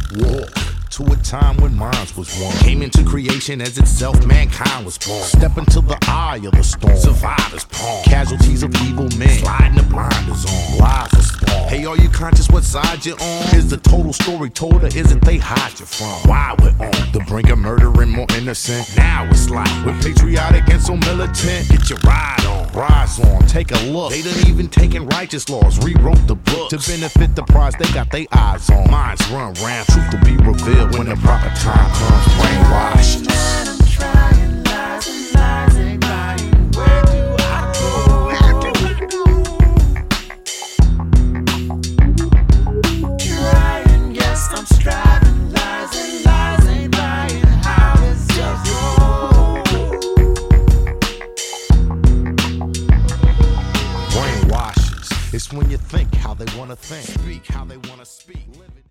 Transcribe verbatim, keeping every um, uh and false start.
Walk to a time when minds was one. Came into creation as itself, mankind was born. Step into the eye of the storm. Survivors palm. Casualties of evil men. Sliding the blinders on. Lives are spawned. Hey, are you conscious what side you're on? Is the total story told, or is it they hide you from? Why we're on the brink of murdering more innocent? Now it's like we're patriotic and so militant. Get your ride on. Rise on. Take a look. They done even taken righteous laws. Rewrote the book to benefit the prize they got they eyes on. Minds run round. Truth to be revealed when the proper time comes. Brainwashed. I'm trying lies and lies ain't lying. Where do I go? Trying, yes, I'm striving. Lies and lies ain't lying. How is just wrong? Brainwashes. It's when you think how they wanna think. Speak how they wanna speak. Live it.